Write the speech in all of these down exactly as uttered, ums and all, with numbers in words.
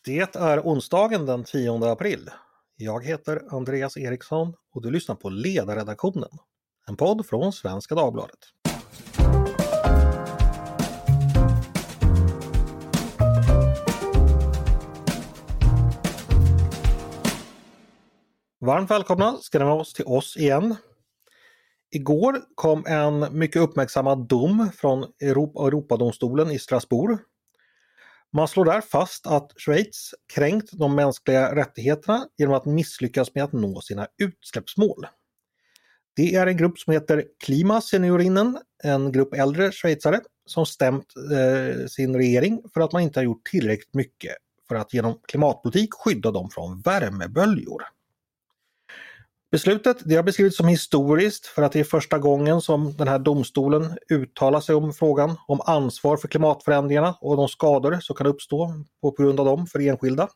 Det är onsdagen den tionde april. Jag heter Andreas Eriksson och du lyssnar på Ledarredaktionen, en podd från Svenska Dagbladet. Varmt välkomna ska ni vara oss till oss igen. Igår kom en mycket uppmärksammad dom från Europa- Europadomstolen i Strasbourg. Man slår där fast att Schweiz kränkt de mänskliga rättigheterna genom att misslyckas med att nå sina utsläppsmål. Det är en grupp som heter Klimaseniorinnen, en grupp äldre schweizare som stämt eh, sin regering för att man inte har gjort tillräckligt mycket för att genom klimatpolitik skydda dem från värmeböljor. Beslutet det har beskrivits som historiskt för att det är första gången som den här domstolen uttalar sig om frågan om ansvar för klimatförändringarna och de skador som kan uppstå på grund av dem för enskilda.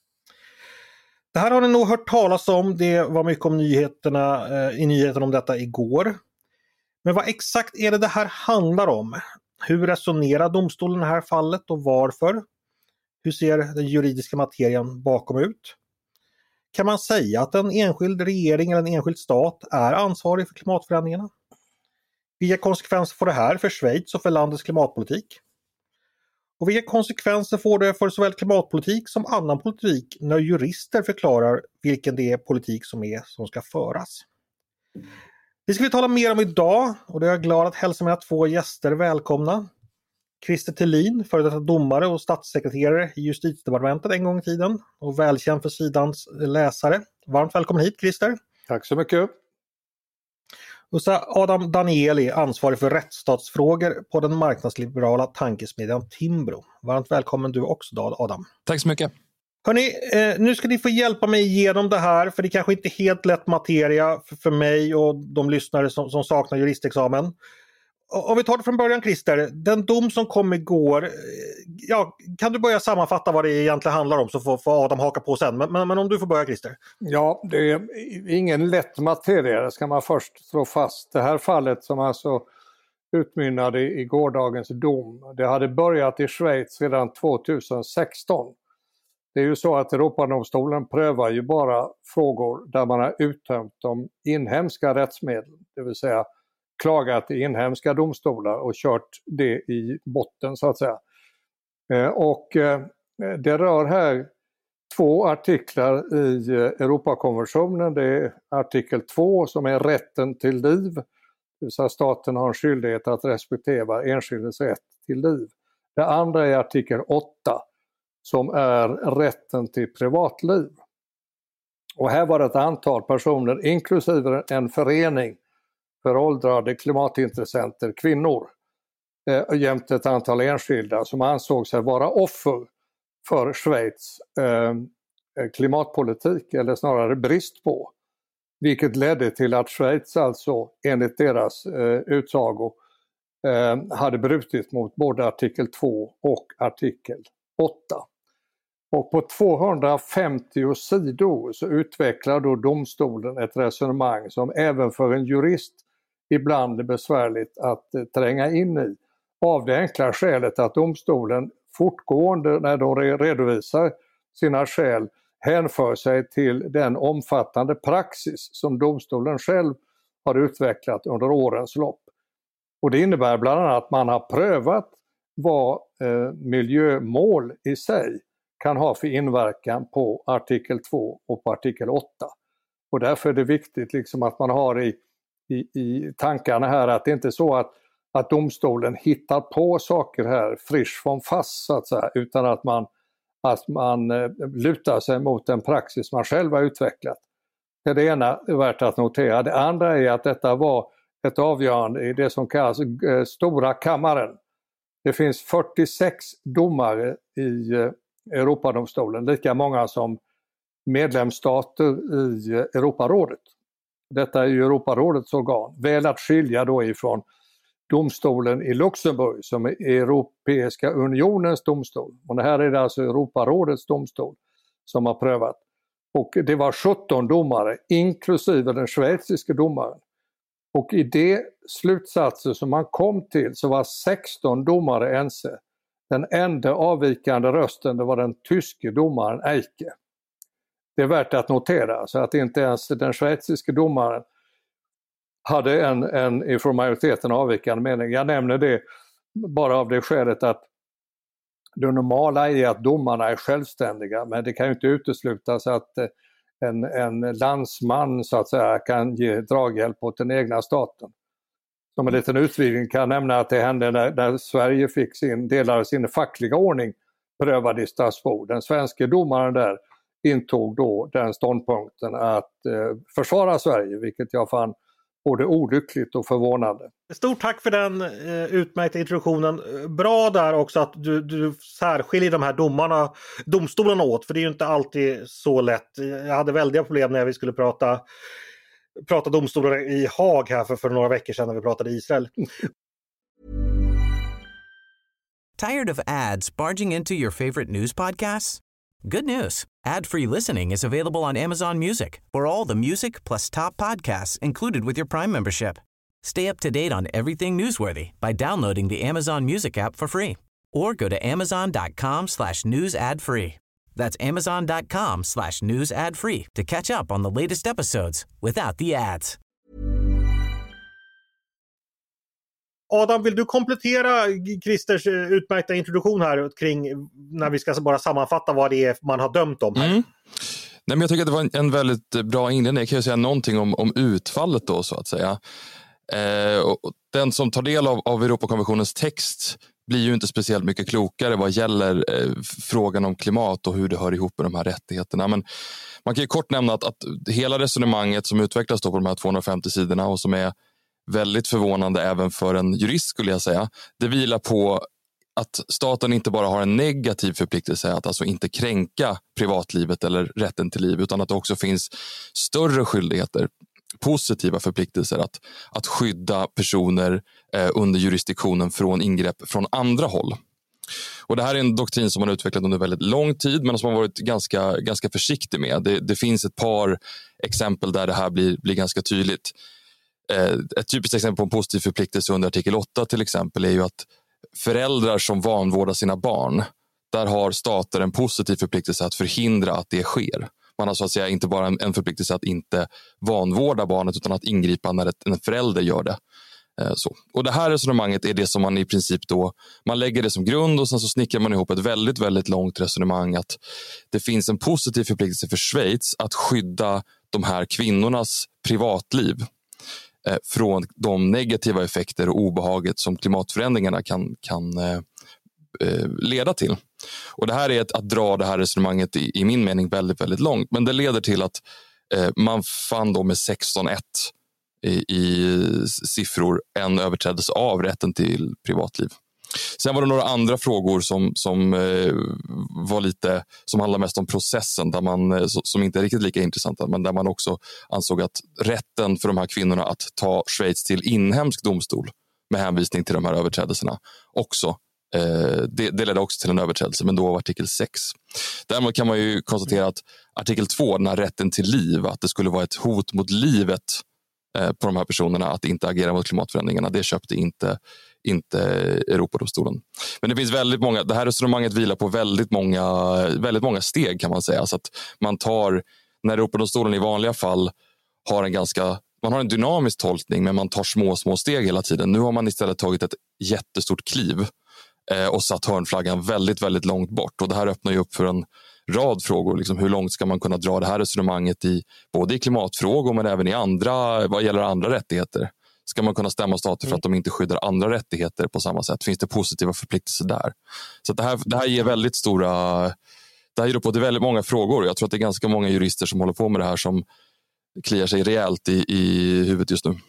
Det här har ni nog hört talas om, det var mycket om nyheterna, eh, i nyheterna om detta igår. Men vad exakt är det det här handlar om? Hur resonerar domstolen i det här fallet och varför? Hur ser den juridiska materien bakom ut? Kan man säga att en enskild regering eller en enskild stat är ansvarig för klimatförändringarna? Vilka konsekvenser får det här för Schweiz och för landets klimatpolitik? Och vilka konsekvenser får det för såväl klimatpolitik som annan politik när jurister förklarar vilken det är politik som är som ska föras? Det ska vi tala mer om idag och det är jag glad att hälsa mina två gäster välkomna. Christer Thelin, före detta domare och statssekreterare i Justitiedepartementet en gång i tiden och välkänd för sidans läsare. Varmt välkommen hit Christer. Tack så mycket. Och så Adam Danieli, ansvarig för rättsstatsfrågor på den marknadsliberala tankesmedjan Timbro. Varmt välkommen du också Adam. Tack så mycket. Hörrni, eh, nu ska ni få hjälpa mig igenom det här för det kanske inte är helt lätt materia för, för mig och de lyssnare som, som saknar juristexamen. Om vi tar det från början Christer, den dom som kom igår, ja, kan du börja sammanfatta vad det egentligen handlar om så får, får Adam haka på sen, men, men, men om du får börja Christer. Ja, det är ingen lätt materia, det ska man först slå fast. Det här fallet som alltså utmynnade i gårdagens dom, det hade börjat i Schweiz redan tjugohundrasexton. Det är ju så att Europadomstolen prövar ju bara frågor där man har uttömt de inhemska rättsmedlen, det vill säga klagat i inhemska domstolar och kört det i botten så att säga. Eh, och eh, det rör här två artiklar i eh, Europakonventionen. Det är artikel två som är rätten till liv. Det vill säga staten har en skyldighet att respektera enskildes rätt till liv. Det andra är artikel åtta som är rätten till privatliv. Och här var det ett antal personer inklusive en förening för åldrade klimatintressenter, kvinnor, eh, jämte ett antal enskilda som ansåg sig vara offer för Schweiz eh, klimatpolitik, eller snarare brist på. Vilket ledde till att Schweiz alltså enligt deras eh, utsago eh, hade brutit mot både artikel två och artikel åtta. Och på tvåhundrafemtio sidor så utvecklar då domstolen ett resonemang som även för en jurist ibland är besvärligt att eh, tränga in i. Av det enkla skälet att domstolen fortgående när de re- redovisar sina skäl hänför sig till den omfattande praxis som domstolen själv har utvecklat under årens lopp. Och det innebär bland annat att man har prövat vad eh, miljömål i sig kan ha för inverkan på artikel två och på artikel åtta. Och därför är det viktigt liksom att man har i I, i tankarna här att det inte är så att, att domstolen hittar på saker här frisch från fast så att säga, utan att man, att man eh, lutar sig mot den praxis man själv har utvecklat. Det är det ena är värt att notera. Det andra är att detta var ett avgörande i det som kallas eh, stora kammaren. Det finns fyrtiosex domare i eh, Europadomstolen, lika många som medlemsstater i eh, Europarådet. Detta är ju Europarådets organ, väl att skilja då ifrån domstolen i Luxemburg som är Europeiska unionens domstol. Och det här är det alltså Europarådets domstol som har prövat. Och det var sjutton domare, inklusive den schweiziska domaren. Och i det slutsatser som man kom till så var sexton domare ense Den enda avvikande rösten, det var den tyske domaren Eike. Det är värt att notera, så att inte ens den schweiziske domaren hade en, en ifrån majoriteten avvikande mening. Jag nämner det bara av det skälet att det normala är att domarna är självständiga, men det kan ju inte uteslutas att en, en landsman så att säga kan ge draghjälp åt den egna staten. Som en liten utvidgning kan jag nämna att det hände när, när Sverige fick sin delar av sin fackliga ordning prövad i Strasbourg. Den svenska domaren där intog då den ståndpunkten att eh, försvara Sverige, vilket jag fann både olyckligt och förvånande. Stort tack för den eh, utmärkta introduktionen. Bra där också att du, du särskiljer de här domarna, domstolarna åt, för det är ju inte alltid så lätt. Jag hade väldiga problem när vi skulle prata, prata domstolar i Haag här för, för några veckor sedan när vi pratade Israel. Tired of ads barging into your favorite news podcasts? Good news. Ad-free listening is available on Amazon Music for all the music plus top podcasts included with your Prime membership. Stay up to date on everything newsworthy by downloading the Amazon Music app for free or go to amazon.com slash news ad free. That's amazon.com slash news ad free to catch up on the latest episodes without the ads. Adam, vill du komplettera Christers utmärkta introduktion här kring när vi ska bara sammanfatta vad det är man har dömt om här? Mm. Nej, men jag tycker att det var en, en väldigt bra inledning. Jag kan ju säga någonting om, om utfallet då så att säga. Eh, och den som tar del av, av Europakonventionens text blir ju inte speciellt mycket klokare vad gäller eh, frågan om klimat och hur det hör ihop med de här rättigheterna. Men man kan ju kort nämna att, att hela resonemanget som utvecklas då på de här tvåhundrafemtio sidorna och som är väldigt förvånande även för en jurist skulle jag säga. Det vilar på att staten inte bara har en negativ förpliktelse att alltså inte kränka privatlivet eller rätten till liv, utan att det också finns större skyldigheter, positiva förpliktelser att, att skydda personer eh, under jurisdiktionen från ingrepp från andra håll. Och det här är en doktrin som man har utvecklat under väldigt lång tid men som man har varit ganska, ganska försiktig med. Det, det finns ett par exempel där det här blir, blir ganska tydligt. Ett typiskt exempel på en positiv förpliktelse under artikel åtta till exempel är ju att föräldrar som vanvårdar sina barn, där har stater en positiv förpliktelse att förhindra att det sker. Man har så att säga inte bara en, en förpliktelse att inte vanvårda barnet utan att ingripa när ett, en förälder gör det. Så. Och det här resonemanget är det som man i princip då, man lägger det som grund och sen så snickrar man ihop ett väldigt, väldigt långt resonemang att det finns en positiv förpliktelse för Schweiz att skydda de här kvinnornas privatliv från de negativa effekter och obehaget som klimatförändringarna kan, kan eh, leda till. Och det här är ett, att dra det här resonemanget i, i min mening väldigt, väldigt långt. Men det leder till att eh, man fann då med sexton ett i, i siffror en överträdelse av rätten till privatliv. Sen var det några andra frågor som, som eh, var lite, som handlar mest om processen där man, som inte är riktigt lika intressanta, men där man också ansåg att rätten för de här kvinnorna att ta Schweiz till inhemsk domstol med hänvisning till de här överträdelserna också, eh, det, det ledde också till en överträdelse, men då av artikel sex. Däremot kan man ju konstatera att artikel två, den här rätten till liv, att det skulle vara ett hot mot livet eh, på de här personerna att inte agera mot klimatförändringarna, det köpte inte inte Europadomstolen. Men det finns väldigt många, det här resonemanget vilar på väldigt många, väldigt många steg kan man säga. Så att man tar, när Europadomstolen i vanliga fall har en ganska, man har en dynamisk tolkning men man tar små, små steg hela tiden. Nu har man istället tagit ett jättestort kliv eh, och satt hörnflaggan väldigt, väldigt långt bort. Och det här öppnar ju upp för en rad frågor. Liksom hur långt ska man kunna dra det här resonemanget i både i klimatfrågor men även i andra, vad gäller andra rättigheter. Ska man kunna stämma stater för att de inte skyddar andra rättigheter på samma sätt? Finns det positiva förpliktelser där? Så det här, det här ger väldigt stora... Det här ger på till väldigt många frågor. Jag tror att det är ganska många jurister som håller på med det här som kliar sig rejält i, i huvudet just nu.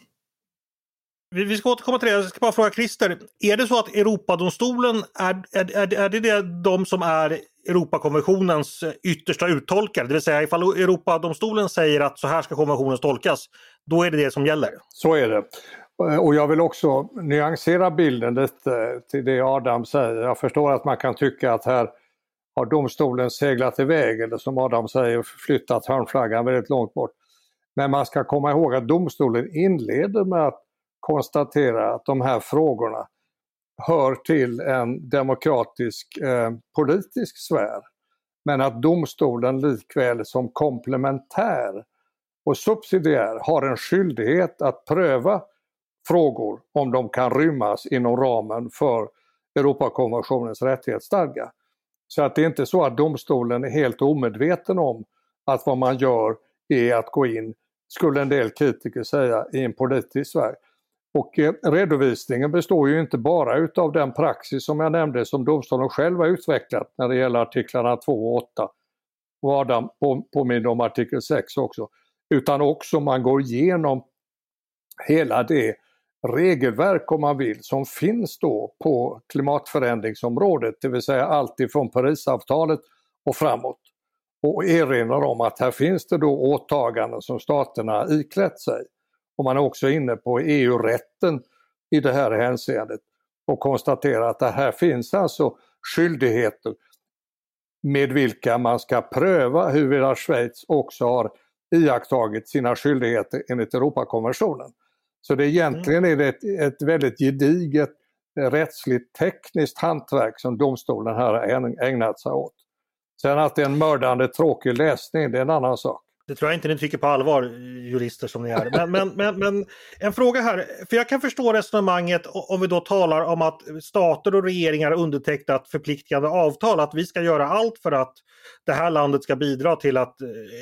Vi, vi ska återkomma till det. Jag ska bara fråga Christer. Är det så att Europadomstolen, är, är, är, är det, det de som är Europakonventionens yttersta uttolkare? Det vill säga ifall Europadomstolen säger att så här ska konventionen tolkas, då är det det som gäller? Så är det. Och jag vill också nyansera bilden lite till det Adam säger. Jag förstår att man kan tycka att här har domstolen seglat iväg eller som Adam säger flyttat hörnflaggan väldigt långt bort. Men man ska komma ihåg att domstolen inleder med att konstatera att de här frågorna hör till en demokratisk eh, politisk sfär. Men att domstolen likväl som komplementär och subsidiär har en skyldighet att pröva frågor om de kan rymmas inom ramen för Europakonventionens rättighetsstadga. Så att det är inte så att domstolen är helt omedveten om att vad man gör är att gå in, skulle en del kritiker säga, i en politisk sfär. Och eh, redovisningen består ju inte bara utav den praxis som jag nämnde som domstolen själv har utvecklat när det gäller artiklarna två och åtta. Och Adam påminner om artikel sex också. Utan också man går igenom hela det regelverk, om man vill, som finns då på klimatförändringsområdet, det vill säga allt ifrån Parisavtalet och framåt. Och erinrar om att här finns det då åtaganden som staterna iklätt sig. Och man är också inne på E U-rätten i det här hänseendet och konstaterar att det här finns alltså skyldigheter med vilka man ska pröva huruvida Schweiz också har iakttagit sina skyldigheter enligt Europakonventionen. Så det egentligen är det ett, ett väldigt gediget rättsligt tekniskt hantverk som domstolen här har ägnat sig åt. Sen att det är en mördande tråkig läsning, det är en annan sak. Det tror jag inte ni tycker på allvar, jurister som ni är. Men, men, men, men en fråga här, för jag kan förstå resonemanget om vi då talar om att stater och regeringar har undertecknat förpliktigande avtal, att vi ska göra allt för att det här landet ska bidra till att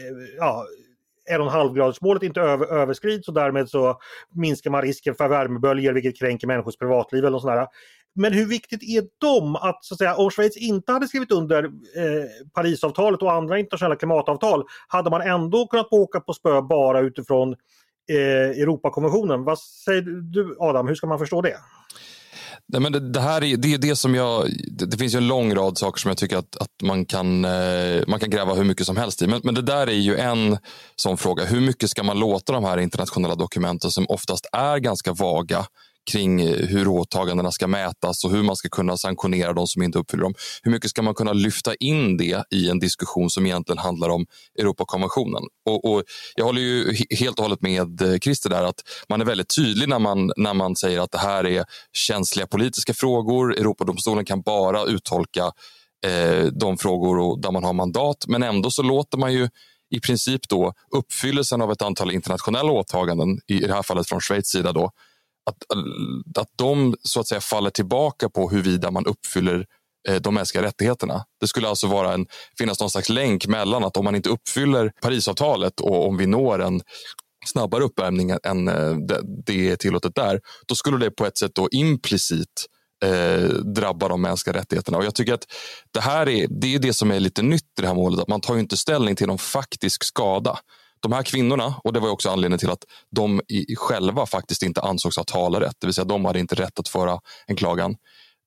ja, en och en halv gradsmålet inte över, överskrids och därmed så minskar man risken för värmeböljor, vilket kränker människors privatliv eller sådär. Men hur viktigt är de att, så att säga, om Schweiz inte hade skrivit under eh, Parisavtalet och andra internationella klimatavtal, hade man ändå kunnat åka på spö bara utifrån eh, Europakonventionen? Vad säger du, Adam, hur ska man förstå det? Nej, men det, det här är det, är det som jag det, det finns ju en lång rad saker som jag tycker att, att man, kan, eh, man kan gräva hur mycket som helst i. Men, men det där är ju en sån fråga. Hur mycket ska man låta de här internationella dokumenten som oftast är ganska vaga kring hur åtagandena ska mätas och hur man ska kunna sanktionera de som inte uppfyller dem. Hur mycket ska man kunna lyfta in det i en diskussion som egentligen handlar om Europakonventionen? Och, och jag håller ju helt och hållet med Christer där att man är väldigt tydlig när man, när man säger att det här är känsliga politiska frågor. Europadomstolen kan bara uttolka eh, de frågor där man har mandat, men ändå så låter man ju i princip då uppfyllelsen av ett antal internationella åtaganden, i det här fallet från Schweiz sida då, Att, att de så att säga faller tillbaka på huruvida man uppfyller eh, de mänskliga rättigheterna. Det skulle alltså vara en, finnas någon slags länk mellan att om man inte uppfyller Parisavtalet och om vi når en snabbare uppvärmning än eh, det, det är tillåtet där, då skulle det på ett sätt då implicit eh, drabba de mänskliga rättigheterna. Och jag tycker att det här är det, är det som är lite nytt i det här målet, att man tar ju inte ställning till någon faktisk skada. De här kvinnorna, och det var också anledningen till att de i, själva faktiskt inte ansågs ha talerätt, det vill säga de hade inte rätt att föra en klagan.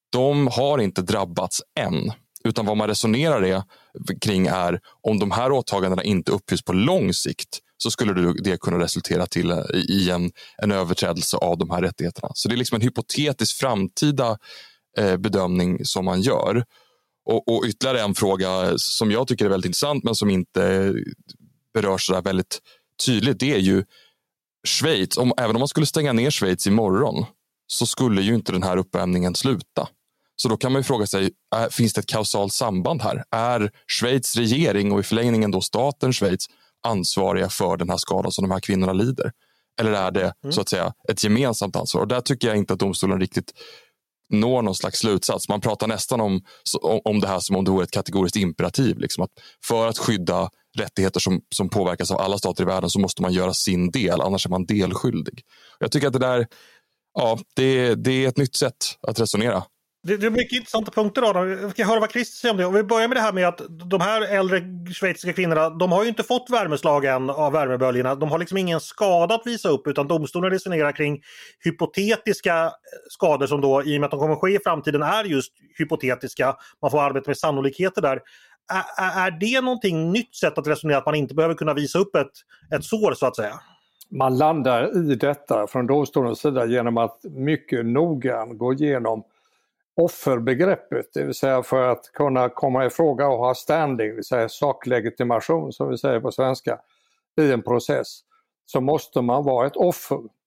De har inte drabbats än, utan vad man resonerar är, kring är om de här åtagandena inte uppfylls på lång sikt, så skulle det kunna resultera till i en, en överträdelse av de här rättigheterna. Så det är liksom en hypotetisk framtida eh, bedömning som man gör. Och, och ytterligare en fråga som jag tycker är väldigt intressant men som inte berörs där väldigt tydligt, det är ju Schweiz. Om, även om man skulle stänga ner Schweiz imorgon så skulle ju inte den här uppvärmningen sluta. Så då kan man ju fråga sig, är, finns det ett kausalt samband här? Är Schweiz regering och i förlängningen då staten Schweiz ansvariga för den här skadan som de här kvinnorna lider? Eller är det mm. så att säga ett gemensamt ansvar? Och där tycker jag inte att domstolen riktigt når någon slags slutsats. Man pratar nästan om, om det här som om det vore ett kategoriskt imperativ. Liksom att för att skydda rättigheter som, som påverkas av alla stater i världen så måste man göra sin del, annars är man delskyldig. Jag tycker att det där, ja, det, det är ett nytt sätt att resonera. Det, det är mycket intressanta punkter då. Vi ska höra vad Christer säger om det. Och vi börjar med det här med att de här äldre schweiziska kvinnorna, de har ju inte fått värmeslag än av värmeböljorna. De har liksom ingen skada att visa upp, utan domstolen resonerar kring hypotetiska skador som då, i och med att de kommer ske i framtiden, är just hypotetiska. Man får arbeta med sannolikheter där. Är, är det någonting nytt sätt att resonera, att man inte behöver kunna visa upp ett, ett sår så att säga? Man landar i detta från domstolens sida genom att mycket noga gå igenom offerbegreppet, det vill säga för att kunna komma i fråga och ha standing, det vill säga saklegitimation som vi säger på svenska, i en process, så måste man vara ett offer.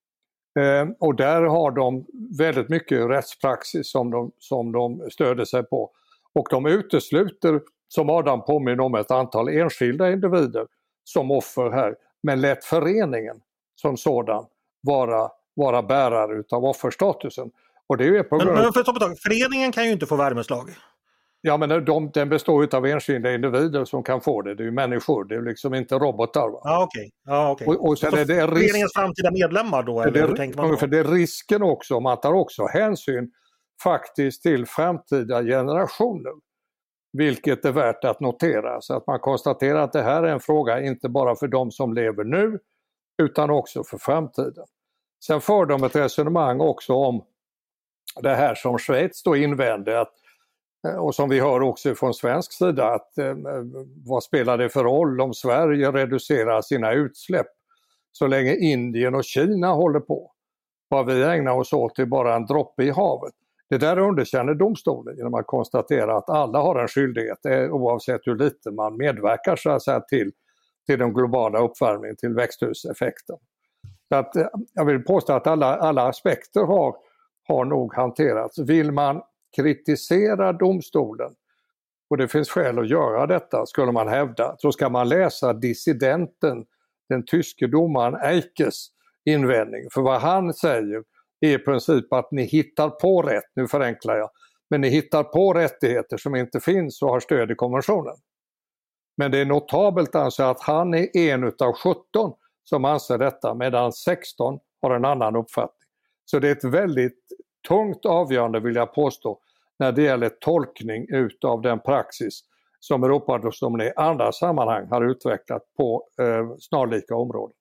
Eh, och där har de väldigt mycket rättspraxis som de, som de stöder sig på. Och de utesluter, som Adam påminner om, ett antal enskilda individer som offer här, men lät föreningen som sådan vara, vara bärare utav offerstatusen. Och det är på grund... Men, men för ett tag, föreningen kan ju inte få värmeslag. Ja, men de, den består av enskilda individer som kan få det. Det är ju människor, det är liksom inte robotar. Va? Ja, okej. Ja, okej. Och, och sen är det risk... föreningens framtida medlemmar då? Eller det, hur tänker man då? För det är risken också, man tar också hänsyn faktiskt till framtida generationer. Vilket är värt att notera. Så att man konstaterar att det här är en fråga inte bara för de som lever nu, utan också för framtiden. Sen för de ett resonemang också om det här som Schweiz då invände, att, och som vi hör också från svensk sida, att eh, vad spelar det för roll om Sverige reducerar sina utsläpp så länge Indien och Kina håller på? Vad vi ägnar oss åt är bara en droppe i havet. Det där underkänner domstolen genom att konstatera att alla har en skyldighet, oavsett hur lite man medverkar så att säga, till, till den globala uppvärmningen, till växthuseffekten. Så att, jag vill påstå att alla, alla aspekter har, har nog hanterats. Vill man kritisera domstolen, och det finns skäl att göra detta, skulle man hävda, så ska man läsa dissidenten, den tyske domaren Eikes invändning. För vad han säger är i princip att ni hittar på rätt, nu förenklar jag, men ni hittar på rättigheter som inte finns och har stöd i konventionen. Men det är notabelt alltså att han är en utav sjutton som anser detta, medan sexton har en annan uppfattning. Så det är ett väldigt tungt avgörande, vill jag påstå, när det gäller tolkning utav den praxis som Europadomstolen i andra sammanhang har utvecklat på eh, snarlika områden.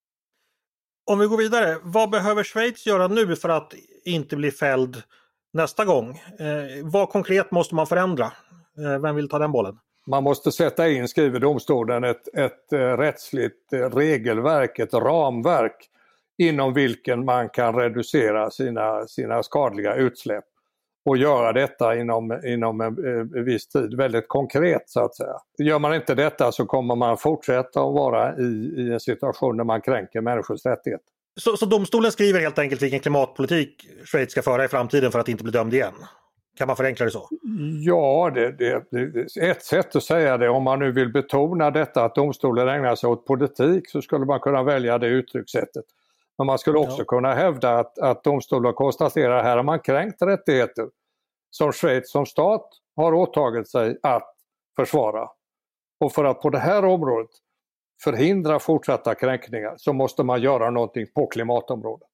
Om vi går vidare, vad behöver Schweiz göra nu för att inte bli fälld nästa gång? Eh, vad konkret måste man förändra? Eh, vem vill ta den bollen? Man måste sätta in, skriver domstolen, ett, ett, ett rättsligt regelverk, ett ramverk inom vilken man kan reducera sina, sina skadliga utsläpp och göra detta inom, inom en, en viss tid, väldigt konkret så att säga. Gör man inte detta så kommer man fortsätta att vara i, i en situation där man kränker människors rättigheter. Så, så domstolen skriver helt enkelt vilken klimatpolitik Schweiz ska föra i framtiden för att inte bli dömd igen? Kan man förenkla det så? Ja, det, det, det är ett sätt att säga det. Om man nu vill betona detta att domstolen ägnar sig åt politik så skulle man kunna välja det uttryckssättet. Men man skulle också ja. kunna hävda att, att domstolen konstaterar att här har man kränkt rättigheter som Schweiz som stat har åtagit sig att försvara. Och för att på det här området förhindra fortsatta kränkningar så måste man göra någonting på klimatområdet.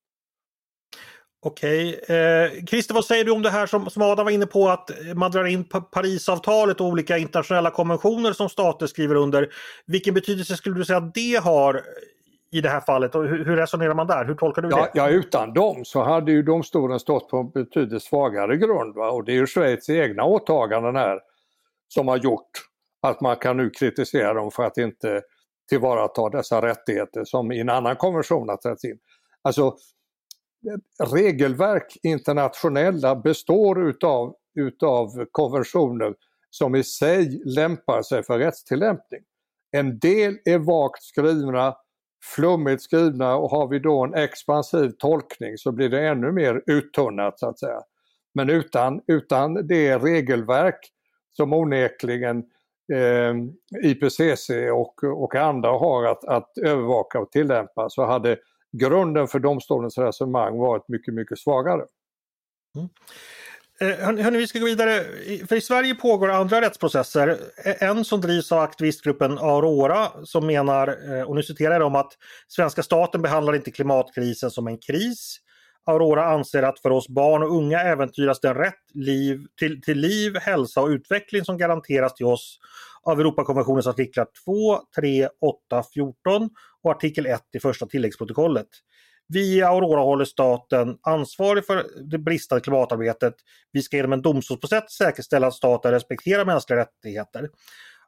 Okej. Eh, Christer, vad säger du om det här som, som Adam var inne på, att man drar in Parisavtalet och olika internationella konventioner som stater skriver under. Vilken betydelse skulle du säga att det har i det här fallet och hur, hur resonerar man där? Hur tolkar du ja, det? Ja, utan dem så hade ju domstolen stått på en betydligt svagare grund. Va? Och det är ju Schweiz egna åtaganden här som har gjort att man kan nu kritisera dem för att inte tillvarata dessa rättigheter som i en annan konvention har trätt in. Alltså regelverk internationella består utav, utav konventioner som i sig lämpar sig för rättstillämpning. En del är vagt skrivna, flummigt skrivna, och har vi då en expansiv tolkning så blir det ännu mer uttunnat så att säga. Men utan, utan det regelverk som onekligen eh, I P C C och, och andra har att, att övervaka och tillämpa, så hade grunden för domstolens resonemang varit mycket, mycket svagare. Mm. Eh, hörni, vi ska gå vidare. För i Sverige pågår andra rättsprocesser. En som drivs av aktivistgruppen Aurora som menar, och nu citerar jag dem, att svenska staten behandlar inte klimatkrisen som en kris. Aurora anser att för oss barn och unga äventyras den rätt liv, till, till liv, hälsa och utveckling som garanteras till oss av Europakonventionens artiklar två, tre, åtta, fjorton och artikel ett i första tilläggsprotokollet. Vi i Aurora håller staten ansvarig för det bristande klimatarbetet. Vi ska genom en domstolsprocess säkerställa att staten respekterar mänskliga rättigheter.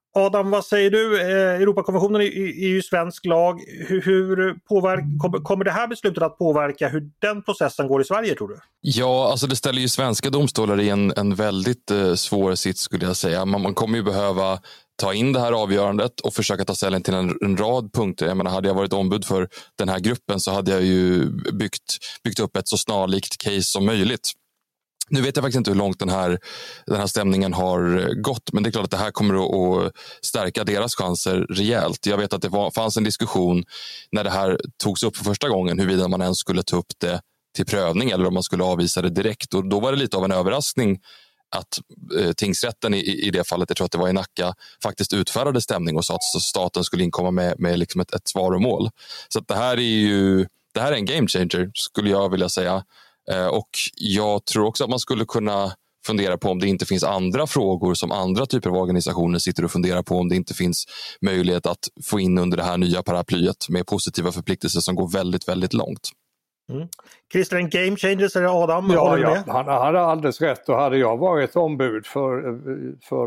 Adam, vad säger du? Europakonventionen är, är ju svensk lag. Hur, hur påverk, kommer det här beslutet att påverka hur den processen går i Sverige, tror du? Ja, alltså det ställer ju svenska domstolar i en, en väldigt eh, svår sits, skulle jag säga. Man, man kommer ju behöva ta in det här avgörandet och försöka ta ställning till en, en rad punkter. Jag menar, hade jag varit ombud för den här gruppen så hade jag ju byggt, byggt upp ett så snarlikt case som möjligt. Nu vet jag faktiskt inte hur långt den här, den här stämningen har gått, men det är klart att det här kommer att stärka deras chanser rejält. Jag vet att det var, fanns en diskussion när det här togs upp för första gången huruvida man ens skulle ta upp det till prövning eller om man skulle avvisa det direkt. Och då var det lite av en överraskning att eh, tingsrätten i, i det fallet, jag tror att det var i Nacka, faktiskt utfärdade stämning och sa att staten skulle inkomma med, med liksom ett, ett svar och mål. Så att det här är ju det här är en game changer, skulle jag vilja säga. Och jag tror också att man skulle kunna fundera på om det inte finns andra frågor som andra typer av organisationer sitter och funderar på, om det inte finns möjlighet att få in under det här nya paraplyet med positiva förpliktelser som går väldigt, väldigt långt. Mm. Christer, en game changer, säger Adam. Ja, ja, han hade alldeles rätt, och hade jag varit ombud för, för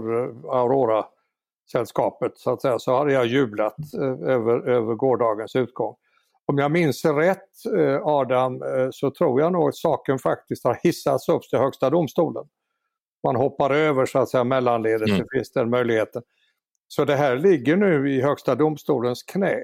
Aurora-sällskapet så att säga, så hade jag jublat över, över gårdagens utgång. Om jag minns rätt, Adam, så tror jag nog att saken faktiskt har hissats upp till högsta domstolen. Man hoppar över så att säga mellanledet, mm. det finns den möjligheten. Så det här ligger nu i högsta domstolens knä.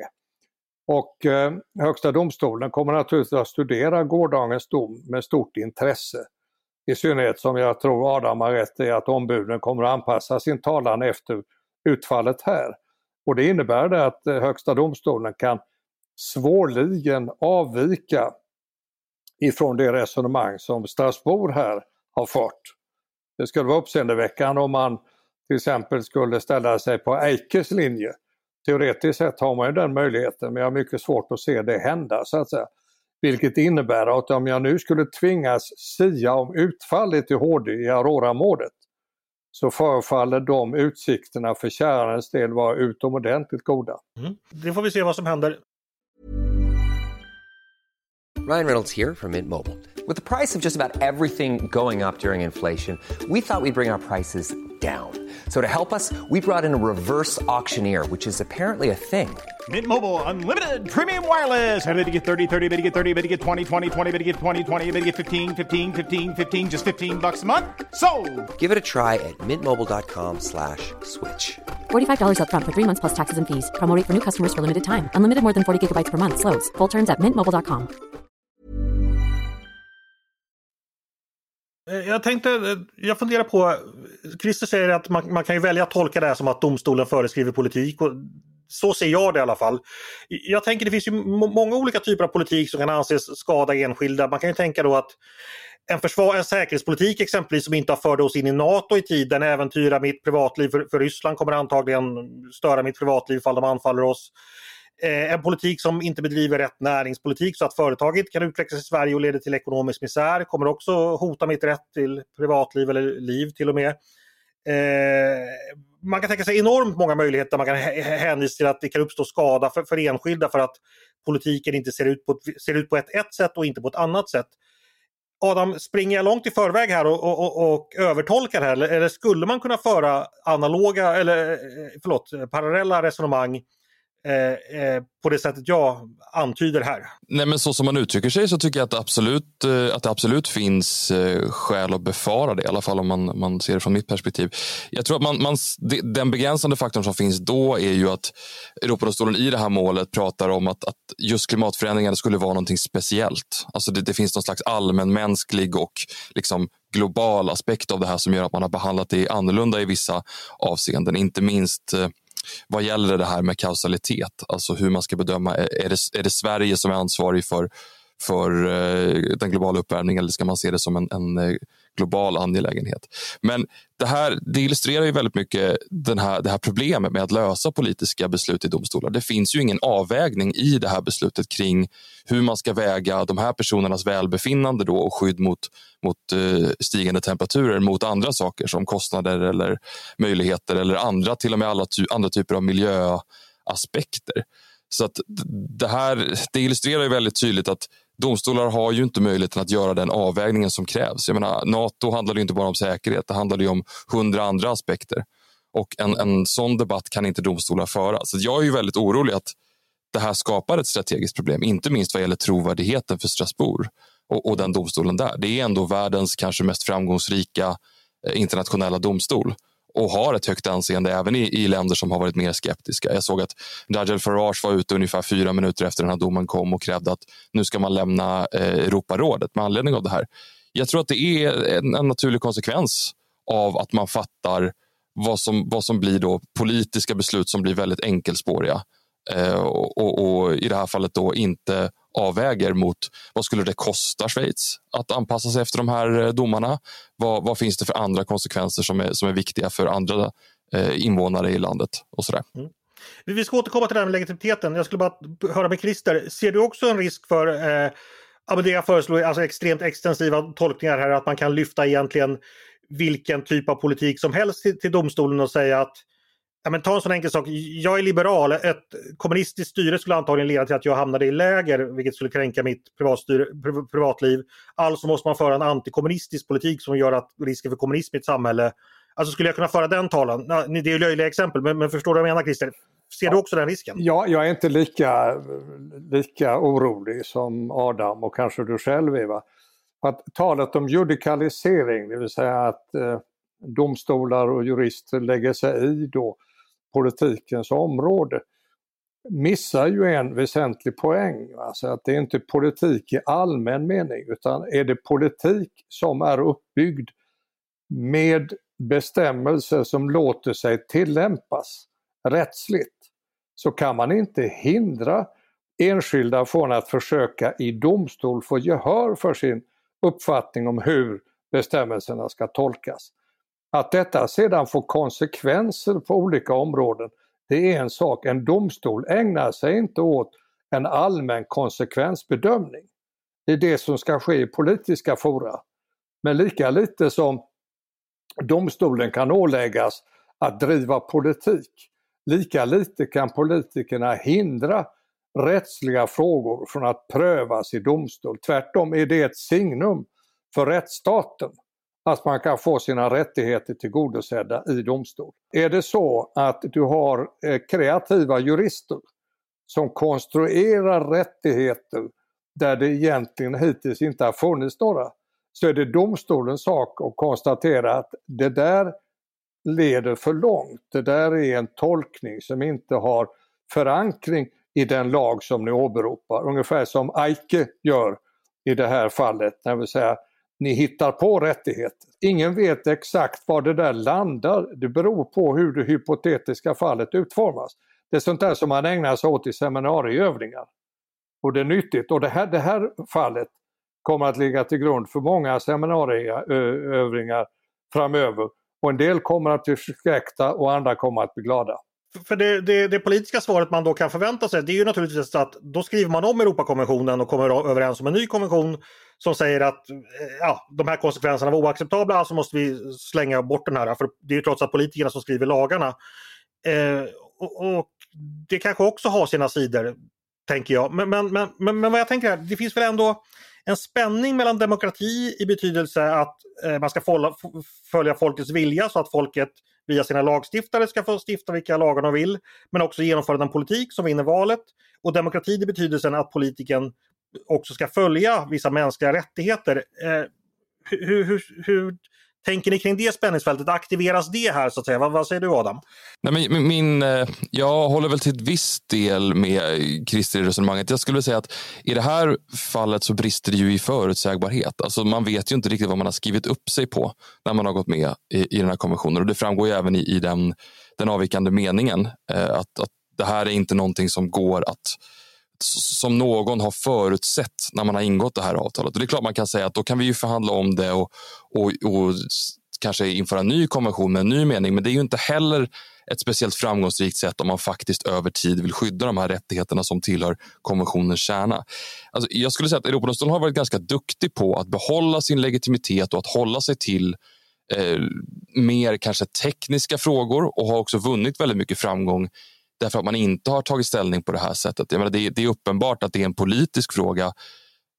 Och eh, högsta domstolen kommer naturligtvis att studera gårdagens dom med stort intresse. I synnerhet som jag tror Adam har rätt i att ombuden kommer att anpassa sin talan efter utfallet här. Och det innebär det att eh, högsta domstolen kan svårligen avvika ifrån det resonemang som Strasbourg här har fört. Det skulle vara uppseendeväckande om man till exempel skulle ställa sig på Eikes linje. Teoretiskt sett har man ju den möjligheten, men jag har mycket svårt att se det hända så att säga. Vilket innebär att om jag nu skulle tvingas sia om utfallet i H D i Aurora-målet, så förefaller de utsikterna för kärans del vara utomordentligt goda. Mm. Det får vi se vad som händer. Ryan Reynolds here from Mint Mobile. With the price of just about everything going up during inflation, we thought we'd bring our prices down. So to help us, we brought in a reverse auctioneer, which is apparently a thing. Mint Mobile Unlimited Premium Wireless. How to get thirty, thirty, how to get thirty, how to get twenty, twenty, twenty, how to get twenty, twenty, how to get fifteen, fifteen, fifteen, fifteen, just fifteen bucks a month? Sold! Give it a try at mintmobile.com slash switch. forty-five dollars up front for three months plus taxes and fees. Promo rate for new customers for limited time. Unlimited more than forty gigabytes per month. Slows full terms at mint mobile dot com. Jag tänkte, jag funderar på, Christer säger att man, man kan ju välja att tolka det här som att domstolen föreskriver politik, och så ser jag det i alla fall. Jag tänker det finns ju många olika typer av politik som kan anses skada enskilda. Man kan ju tänka då att en, försvar, en säkerhetspolitik exempelvis som inte har fört oss in i NATO i tid, den äventyrar mitt privatliv för, för Ryssland, kommer antagligen störa mitt privatliv ifall de anfaller oss. En politik som inte bedriver rätt näringspolitik så att företaget kan utvecklas i Sverige och leder till ekonomisk misär kommer också hota mitt rätt till privatliv eller liv till och med. Eh, man kan tänka sig enormt många möjligheter. Man kan hänvisa till att det kan uppstå skada för, för enskilda för att politiken inte ser ut på ett, ser ut på ett, ett sätt och inte på ett annat sätt. Adam, springer jag långt i förväg här och, och, och, och övertolkar här, eller, eller skulle man kunna föra analoga eller förlåt, parallella resonemang Eh, eh, på det sättet jag antyder här? Nej, men så som man uttrycker sig så tycker jag att det absolut, eh, att det absolut finns eh, skäl att befara det, i alla fall om man, man ser det från mitt perspektiv. Jag tror att man, man, det, den begränsande faktorn som finns då är ju att Europadomstolen i det här målet pratar om att, att just klimatförändringar skulle vara någonting speciellt. Alltså det, det finns någon slags allmänmänsklig och liksom global aspekt av det här som gör att man har behandlat det annorlunda i vissa avseenden, inte minst eh, vad gäller det här med kausalitet, alltså hur man ska bedöma, är det, är det Sverige som är ansvarig för, för eh, den globala uppvärmningen, eller ska man se det som en, en global angelägenhet? Men det här, det illustrerar ju väldigt mycket den här, det här problemet med att lösa politiska beslut i domstolar. Det finns ju ingen avvägning i det här beslutet kring hur man ska väga de här personernas välbefinnande då och skydd mot, mot uh, stigande temperaturer mot andra saker som kostnader eller möjligheter eller andra, till och med alla ty- andra typer av miljöaspekter. Så att det här, det illustrerar ju väldigt tydligt att domstolar har ju inte möjligheten att göra den avvägningen som krävs. Jag menar, NATO handlar ju inte bara om säkerhet, det handlar ju om hundra andra aspekter. Och en, en sån debatt kan inte domstolar föra. Så jag är ju väldigt orolig att det här skapar ett strategiskt problem, inte minst vad gäller trovärdigheten för Strasbourg och, och den domstolen där. Det är ändå världens kanske mest framgångsrika eh, internationella domstol och har ett högt anseende även i, i länder som har varit mer skeptiska. Jag såg att Nigel Farage var ute ungefär fyra minuter efter den här domen kom och krävde att nu ska man lämna eh, Europarådet med anledning av det här. Jag tror att det är en, en naturlig konsekvens av att man fattar vad som, vad som blir då politiska beslut som blir väldigt enkelspåriga eh, och, och, och i det här fallet då inte avväger mot vad skulle det kosta Schweiz att anpassa sig efter de här domarna. Vad, vad finns det för andra konsekvenser som är, som är viktiga för andra eh, invånare i landet och sådär. Mm. Vi ska återkomma till det här med legitimiteten. Jag skulle bara höra med Christer. Ser du också en risk för eh, det jag föreslår, alltså extremt extensiva tolkningar här, att man kan lyfta egentligen vilken typ av politik som helst till, till domstolen och säga att ja, men ta en sån enkel sak, jag är liberal, ett kommunistiskt styre skulle antagligen leda till att jag hamnade i läger, vilket skulle kränka mitt privatstyre, pri, privatliv. Alltså måste man föra en antikommunistisk politik som gör att risken för kommunism i ett samhälle, alltså skulle jag kunna föra den talan? Det är ju löjliga exempel, men, men förstår du vad jag menar, Christer? Ser ja. du också den risken? Ja, jag är inte lika, lika orolig som Adam och kanske du själv är, va? Att talet om judikalisering, det vill säga att eh, domstolar och jurister lägger sig i då politikens område, missar ju en väsentlig poäng. Alltså att det är inte politik i allmän mening, utan är det politik som är uppbyggd med bestämmelser som låter sig tillämpas rättsligt, så kan man inte hindra enskilda från att försöka i domstol få gehör för sin uppfattning om hur bestämmelserna ska tolkas. Att detta sedan får konsekvenser på olika områden, det är en sak. En domstol ägnar sig inte åt en allmän konsekvensbedömning. Det är det som ska ske i politiska fora. Men lika lite som domstolen kan åläggas att driva politik, lika lite kan politikerna hindra rättsliga frågor från att prövas i domstol. Tvärtom är det ett signum för rättsstaten att man kan få sina rättigheter tillgodosedda i domstol. Är det så att du har kreativa jurister som konstruerar rättigheter där det egentligen hittills inte har funnits några, så är det domstolens sak att konstatera att det där leder för långt. Det där är en tolkning som inte har förankring i den lag som ni åberopar. Ungefär som Eike gör i det här fallet. Det vill säga, ni hittar på rättigheter. Ingen vet exakt var det där landar. Det beror på hur det hypotetiska fallet utformas. Det är sånt där som man ägnar sig åt i seminarieövningar. Och det är nyttigt. Och det här, det här fallet kommer att ligga till grund för många seminarieövningar framöver. Och en del kommer att bli förskräckta och andra kommer att bli glada. För det, det, det politiska svaret man då kan förvänta sig, det är ju naturligtvis att då skriver man om Europakonventionen och kommer överens om en ny konvention som säger att ja, de här konsekvenserna var oacceptabla, alltså måste vi slänga bort den här, för det är ju trots allt politikerna som skriver lagarna. Eh, och, och det kanske också har sina sidor, tänker jag. Men, men, men, men, men vad jag tänker här, det finns väl ändå en spänning mellan demokrati i betydelse att eh, man ska följa, följa folkets vilja så att folket via sina lagstiftare ska få stifta vilka lagar de vill, men också genomföra den politik som vinner valet, och demokrati i betydelsen att politiken också ska följa vissa mänskliga rättigheter. Eh, hur, hur, hur tänker ni kring det spänningsfältet? Aktiveras det här så att säga? Vad, vad säger du, Adam? Nej, men min, jag håller väl till ett viss del med Christer i resonemanget. Jag skulle säga att i det här fallet så brister det ju i förutsägbarhet. Alltså man vet ju inte riktigt vad man har skrivit upp sig på när man har gått med i, i den här konventionen. Och det framgår ju även i, i den, den avvikande meningen eh, att, att det här är inte någonting som går att som någon har förutsett när man har ingått det här avtalet. Och det är klart man kan säga att då kan vi ju förhandla om det och, och, och kanske införa en ny konvention med en ny mening, men det är ju inte heller ett speciellt framgångsrikt sätt om man faktiskt över tid vill skydda de här rättigheterna som tillhör konventionens kärna. Alltså, jag skulle säga att Europadomstolen har varit ganska duktig på att behålla sin legitimitet och att hålla sig till eh, mer kanske tekniska frågor, och har också vunnit väldigt mycket framgång därför att man inte har tagit ställning på det här sättet. Jag menar, det, är, det är uppenbart att det är en politisk fråga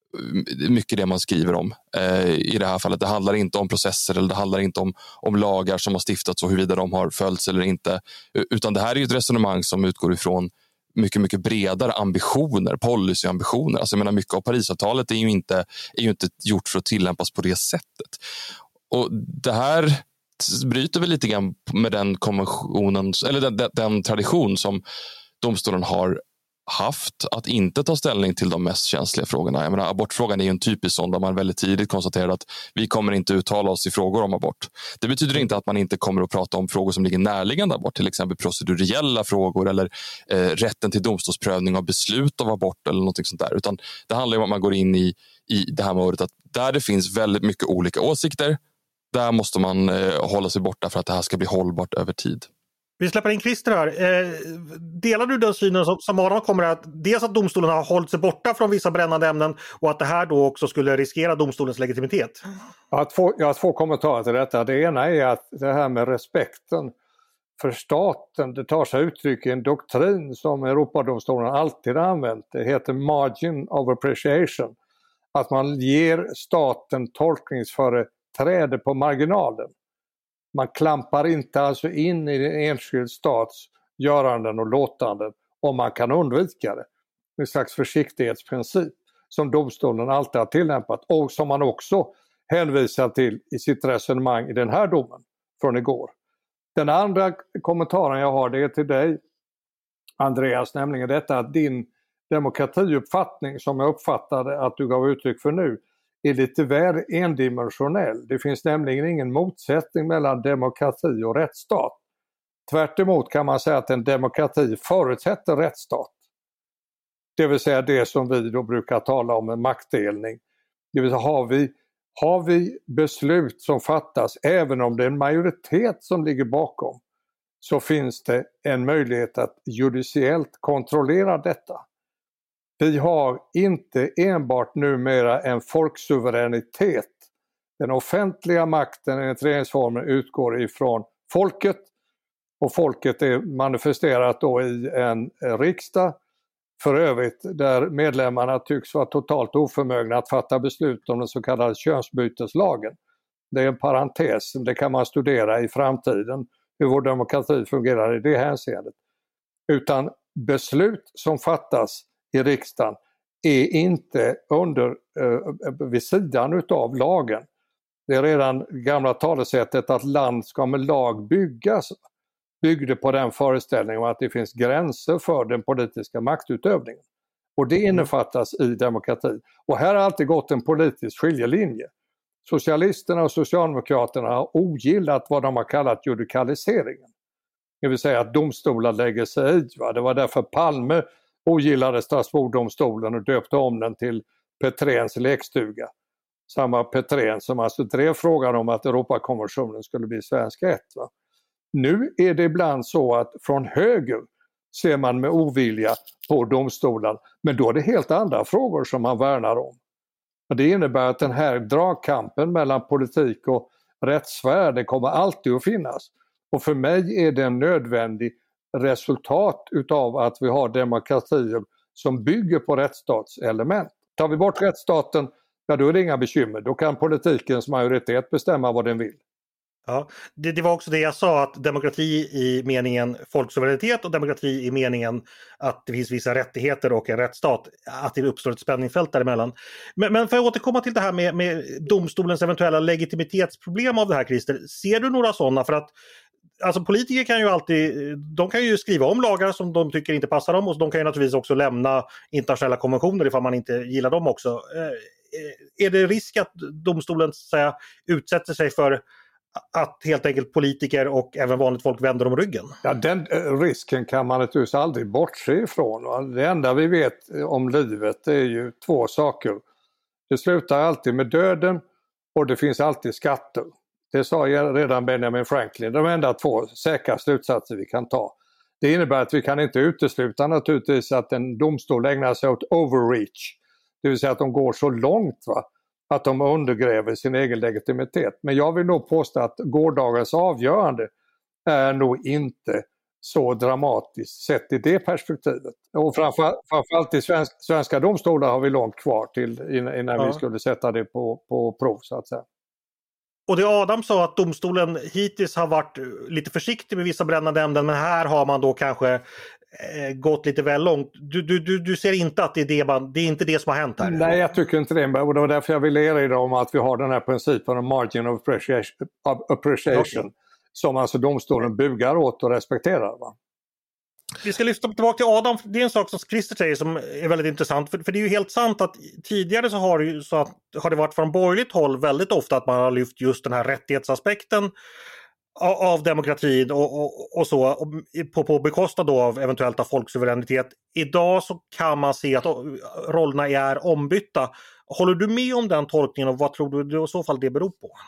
mycket det man skriver om eh, i det här fallet. Det handlar inte om processer eller det handlar inte om, om lagar som har stiftats och huruvida de har följts eller inte. Utan det här är ju ett resonemang som utgår ifrån mycket, mycket bredare ambitioner, policyambitioner. Alltså jag menar, mycket av Parisavtalet är ju inte, är ju inte gjort för att tillämpas på det sättet. Och det här bryter väl lite grann med den konventionen, eller den, den, den tradition som domstolen har haft att inte ta ställning till de mest känsliga frågorna. Jag menar, abortfrågan är ju en typisk sån där man väldigt tidigt konstaterade att vi kommer inte uttala oss i frågor om abort. Det betyder inte att man inte kommer att prata om frågor som ligger närliggande abort, till exempel proceduriella frågor eller eh, rätten till domstolsprövning av beslut av abort eller något sånt där. Utan det handlar om att man går in i, i det här målet att där det finns väldigt mycket olika åsikter, där måste man eh, hålla sig borta för att det här ska bli hållbart över tid. Vi släpper in Christer här. Eh, delar du den synen som, som Adam kommer att dels att domstolen har hållit sig borta från vissa brännande ämnen och att det här då också skulle riskera domstolens legitimitet? Jag har två, jag har två kommentarer till detta. Det ena är att det här med respekten för staten, det tar sig uttryck i en doktrin som Europadomstolen alltid har använt. Det heter margin of appreciation. Att man ger staten tolkningsföreträde på marginalen. Man klampar inte alltså in i en enskild stats göranden och låtanden om man kan undvika det. En slags försiktighetsprincip som domstolen alltid har tillämpat och som man också hänvisar till i sitt resonemang i den här domen från igår. Den andra kommentaren jag har, det är till dig, Andreas, nämligen detta att din demokratiuppfattning som jag uppfattade att du gav uttryck för nu är lite väl endimensionell. Det finns nämligen ingen motsättning mellan demokrati och rättsstat. Tvärt emot kan man säga att en demokrati förutsätter rättsstat. Det vill säga det som vi då brukar tala om en maktdelning. Det vill säga har vi, har vi beslut som fattas, även om det är en majoritet som ligger bakom, så finns det en möjlighet att judiciellt kontrollera detta. Vi har inte enbart numera en folksuveränitet. Den offentliga makten enligt regeringsformen utgår ifrån folket och folket är manifesterat då i en riksdag för övrigt där medlemmarna tycks vara totalt oförmögna att fatta beslut om den så kallade könsbyteslagen. Det är en parentes, det kan man studera i framtiden hur vår demokrati fungerar i det hänseendet. Utan beslut som fattas i riksdagen är inte under, eh, vid sidan utav lagen. Det är redan gamla talesättet att land ska med lag byggas, byggde på den föreställningen att det finns gränser för den politiska maktutövningen. Och det innefattas i demokrati. Och här har alltid gått en politisk skiljelinje. Socialisterna och Socialdemokraterna har ogillat vad de har kallat judikaliseringen. Det vill säga att domstolar lägger sig i. Va? Det var därför Palme ogillade Strasbourgdomstolen och döpte om den till Petréns lekstuga. Samma Petrén som alltså drev frågan om att Europakonventionen skulle bli svensk rätt. Va? Nu är det ibland så att från höger ser man med ovilja på domstolen, men då är det helt andra frågor som man värnar om. Och det innebär att den här dragkampen mellan politik och rättssfär, det kommer alltid att finnas. Och för mig är det en nödvändig resultat utav att vi har demokratier som bygger på rättsstatselement. Tar vi bort rättsstaten, ja då är det inga bekymmer. Då kan politikens majoritet bestämma vad den vill. Ja, det, det var också det jag sa, att demokrati i meningen folksuveränitet och demokrati i meningen att det finns vissa rättigheter och en rättsstat, att det uppstår ett spänningsfält däremellan. Men, men för att återkomma till det här med, med domstolens eventuella legitimitetsproblem av det här, Christer, ser du några sådana? För att alltså politiker kan ju alltid, de kan ju skriva om lagar som de tycker inte passar dem och de kan ju naturligtvis också lämna internationella konventioner ifall man inte gillar dem också. Eh, är det risk att domstolen så att säga, utsätter sig för att helt enkelt politiker och även vanligt folk vänder om ryggen? Ja, den risken kan man naturligtvis aldrig bortse ifrån. Det enda vi vet om livet är ju två saker. Det slutar alltid med döden och det finns alltid skatter. Det sa redan Benjamin Franklin. De enda två säkra slutsatser vi kan ta. Det innebär att vi kan inte utesluta naturligtvis att en domstol ägnar sig åt overreach. Det vill säga att de går så långt, va? Att de undergräver sin egen legitimitet. Men jag vill nog påstå att gårdagens avgörande är nog inte så dramatiskt sett i det perspektivet. Och framför, framförallt i svensk, svenska domstolar har vi långt kvar till innan ja. vi skulle sätta det på, på prov så att säga. Och det Adam sa att domstolen hittills har varit lite försiktig med vissa brännande ämnen, men här har man då kanske eh, gått lite väl långt. Du, du, du, du ser inte att det är, det, man, det är inte det som har hänt här? Nej, jag tycker inte det. Och det var därför jag ville erinra om att vi har den här principen om margin of appreciation, appreciation okay. som alltså domstolen bugar åt och respekterar. Va? Vi ska lyfta tillbaka till Adam. Det är en sak som Christer säger som är väldigt intressant. För, för det är ju helt sant att tidigare så har det, ju, så att, har det varit från borgerligt håll väldigt ofta att man har lyft just den här rättighetsaspekten av, av demokratin och, och, och så och på, på bekostnad då av eventuellt av folksuveränitet. Idag så kan man se att rollerna är ombytta. Håller du med om den tolkningen och vad tror du i så fall det beror på?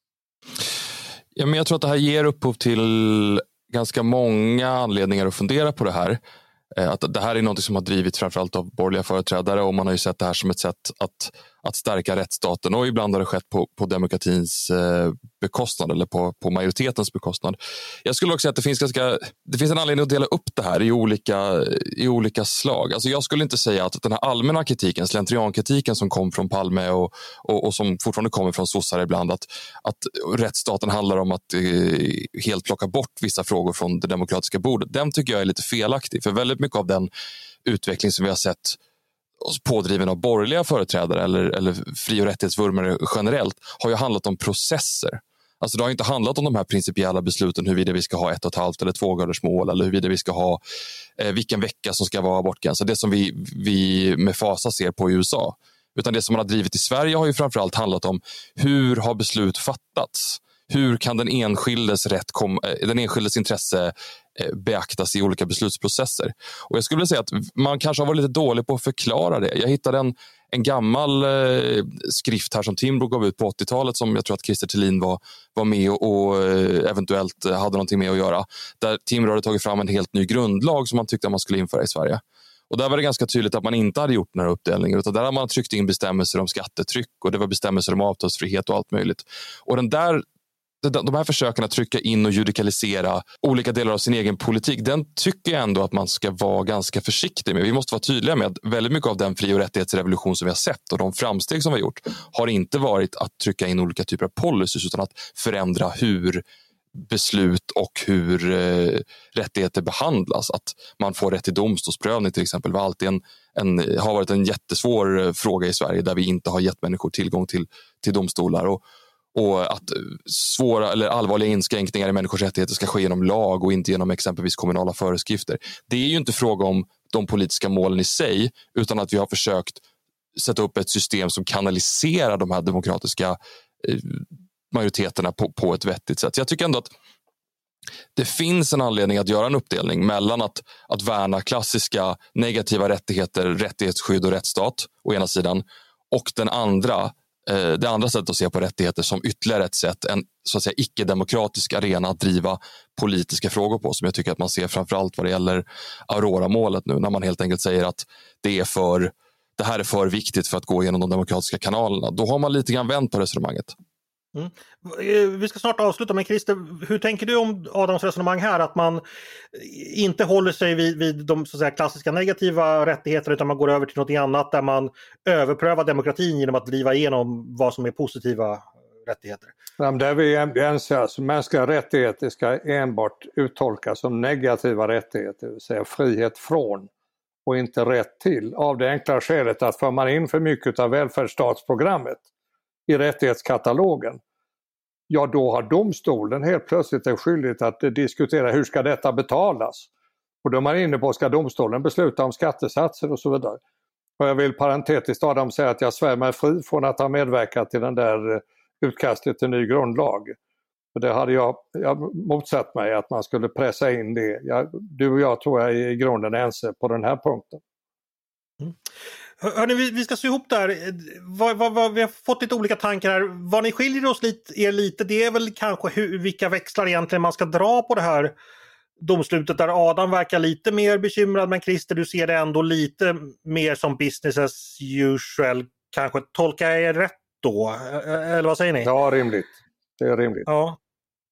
Ja, men jag tror att det här ger upphov till ganska många anledningar att fundera på det här. Att det här är något som har drivits framförallt av borgerliga företrädare och man har ju sett det här som ett sätt att, att stärka rättsstaten och ibland har det skett på, på demokratins eh, bekostnad eller på, på majoritetens bekostnad. Jag skulle också säga att det finns, ganska, det finns en anledning att dela upp det här i olika, i olika slag. Alltså jag skulle inte säga att den här allmänna kritiken, slentriankritiken som kom från Palme och, och, och som fortfarande kommer från sossar ibland, att, att rättsstaten handlar om att eh, helt plocka bort vissa frågor från det demokratiska bordet. Den tycker jag är lite felaktig, för väldigt mycket av den utveckling som vi har sett pådriven av borgerliga företrädare eller, eller fri- och rättighetsvurmare generellt har ju handlat om processer. Alltså det har inte handlat om de här principiella besluten huruvida vi ska ha ett och ett halvt eller två graders mål eller huruvida vi ska ha eh, vilken vecka som ska vara abortgräns. Det som vi, vi med fasa ser på i U S A. Utan det som man har drivit i Sverige har ju framförallt handlat om hur har beslut fattats? Hur kan den enskildes, rätt kom, den enskildes intresse beaktas i olika beslutsprocesser? Och jag skulle vilja säga att man kanske har varit lite dålig på att förklara det. Jag hittade en, en gammal eh, skrift här som Timbro gav ut på åttiotalet som jag tror att Christer Thelin var, var med och, och eh, eventuellt hade någonting med att göra. Där Timbro hade tagit fram en helt ny grundlag som man tyckte att man skulle införa i Sverige. Och där var det ganska tydligt att man inte hade gjort den här uppdelningen utan där hade man tryckt in bestämmelser om skattetryck och det var bestämmelser om avtalsfrihet och allt möjligt. Och den där de här försöken att trycka in och judikalisera olika delar av sin egen politik, den tycker jag ändå att man ska vara ganska försiktig med. Vi måste vara tydliga med att väldigt mycket av den fri- och rättighetsrevolution som vi har sett och de framsteg som vi har gjort har inte varit att trycka in olika typer av policies utan att förändra hur beslut och hur eh, rättigheter behandlas. Att man får rätt till domstolsprövning till exempel var alltid en, en, har varit en jättesvår eh, fråga i Sverige där vi inte har gett människor tillgång till, till domstolar och Och att svåra eller allvarliga inskränkningar i människors rättigheter ska ske genom lag och inte genom exempelvis kommunala föreskrifter. Det är ju inte fråga om de politiska målen i sig utan att vi har försökt sätta upp ett system som kanaliserar de här demokratiska eh, majoriteterna på, på ett vettigt sätt. Så jag tycker ändå att det finns en anledning att göra en uppdelning mellan att, att värna klassiska negativa rättigheter, rättighetsskydd och rättsstat å ena sidan och den andra det andra sättet att se på rättigheter som ytterligare ett sätt, en så att säga icke-demokratisk arena att driva politiska frågor på som jag tycker att man ser framförallt vad det gäller Aurora-målet nu när man helt enkelt säger att det, är för, det här är för viktigt för att gå igenom de demokratiska kanalerna. Då har man lite grann vänt på resonemanget. Mm. Vi ska snart avsluta, men Christer, hur tänker du om Adams resonemang här att man inte håller sig vid, vid de så att säga, klassiska negativa rättigheterna utan man går över till något annat där man överprövar demokratin genom att driva igenom vad som är positiva rättigheter? Ja, där vi ense, alltså, mänskliga rättigheter ska enbart uttolkas som negativa rättigheter, det vill säga frihet från och inte rätt till, av det enkla skälet att för man in för mycket av välfärdsstatsprogrammet i rättighetskatalogen, ja då har domstolen helt plötsligt en skyldighet att diskutera hur ska detta betalas. Och då är man inne på, ska domstolen besluta om skattesatser och så vidare. Och jag vill parentetiskt Adam säga att jag svär mig fri från att ha medverkat till den där utkastet till ny grundlag. För det hade jag, jag motsatt mig att man skulle pressa in det. Jag, du och jag tror jag är i grunden ense på den här punkten. Mm. Hörrni, vi, vi ska se ihop där. Vad, vad, vad, vi har fått lite olika tankar här. Vad ni skiljer oss lite, er lite, det är väl kanske hur, vilka växlar egentligen man ska dra på det här domslutet där Adam verkar lite mer bekymrad, men Christer, du ser det ändå lite mer som business as usual. Kanske tolkar jag er rätt då? Eller vad säger ni? Ja, rimligt. Det är rimligt. Ja.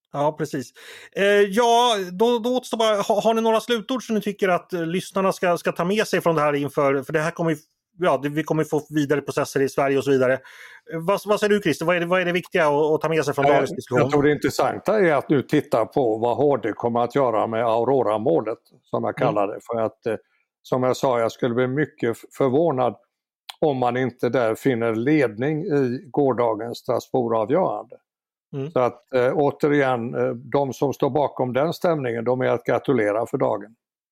Ja, precis. Eh, ja, då, då återstår bara, har, har ni några slutord som ni tycker att eh, lyssnarna ska, ska ta med sig från det här inför, för det här kommer ju, ja, det, vi kommer få vidare processer i Sverige och så vidare. Eh, vad, vad säger du, Christer? Vad är det, vad är det viktiga att, att ta med sig från dagens diskussion? Jag tror det intressanta är att nu titta på vad H D kommer att göra med Aurora-målet, som jag kallar det. Mm. För att, eh, som jag sa, jag skulle bli mycket förvånad om man inte där finner ledning i gårdagens Strasbourg-avgörande. Mm. Så att äh, återigen, äh, de som står bakom den stämningen, de är att gratulera för dagen.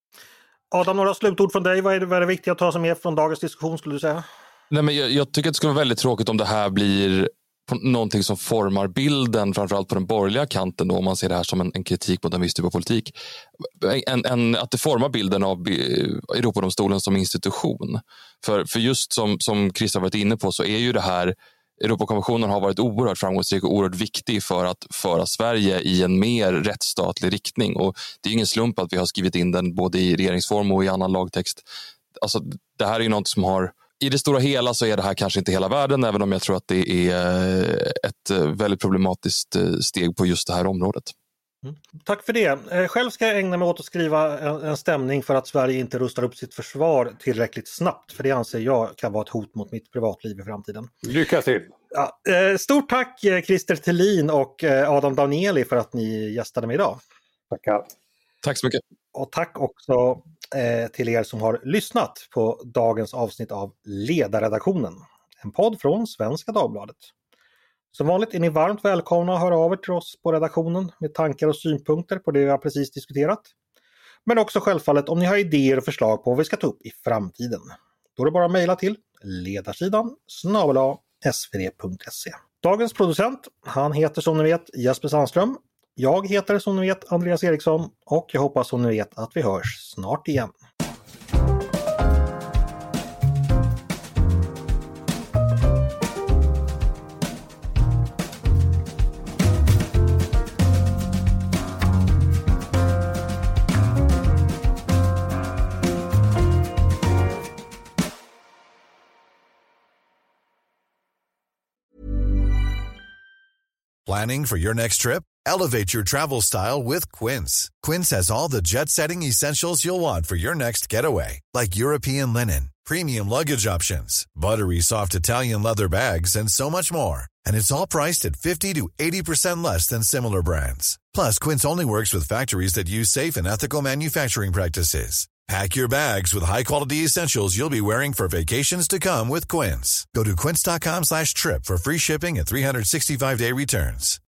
Adam, några slutord från dig. Vad är det, vad är det viktiga att ta sig med från dagens diskussion, skulle du säga? Nej, men jag, jag tycker att det skulle vara väldigt tråkigt om det här blir någonting som formar bilden, framförallt på den borgerliga kanten då, om man ser det här som en, en kritik mot en viss typ av politik. En, en, att det formar bilden av Europadomstolen som institution. För, för just som, som Chris har varit inne på, så är ju det här, Europakonventionen har varit oerhört framgångsrik och oerhört viktig för att föra Sverige i en mer rättsstatlig riktning. Och det är ingen slump att vi har skrivit in den både i regeringsform och i annan lagtext. Alltså, det här är ju något som har, i det stora hela så är det här kanske inte hela världen, även om jag tror att det är ett väldigt problematiskt steg på just det här området. Mm. Tack för det. Själv ska jag ägna mig åt att skriva en, en stämning för att Sverige inte rustar upp sitt försvar tillräckligt snabbt. För det anser jag kan vara ett hot mot mitt privatliv i framtiden. Lycka till! Ja, stort tack Christer Thelin och Adam Danieli för att ni gästade mig idag. Tackar! Tack så mycket! Och tack också eh, till er som har lyssnat på dagens avsnitt av Ledarredaktionen. En podd från Svenska Dagbladet. Som vanligt är ni varmt välkomna att höra av er till oss på redaktionen med tankar och synpunkter på det vi har precis diskuterat. Men också självfallet om ni har idéer och förslag på vad vi ska ta upp i framtiden. Då är det bara att mejla till ledarsidan snabel-a s v d punkt se. Dagens producent, han heter som ni vet Jesper Sandström. Jag heter som ni vet Andreas Eriksson och jag hoppas som ni vet att vi hörs snart igen. Planning for your next trip? Elevate your travel style with Quince. Quince has all the jet-setting essentials you'll want for your next getaway, like European linen, premium luggage options, buttery soft Italian leather bags, and so much more. And it's all priced at fifty to eighty percent less than similar brands. Plus, Quince only works with factories that use safe and ethical manufacturing practices. Pack your bags with high-quality essentials you'll be wearing for vacations to come with Quince. Go to quince dot com slash trip for free shipping and three sixty-five day returns.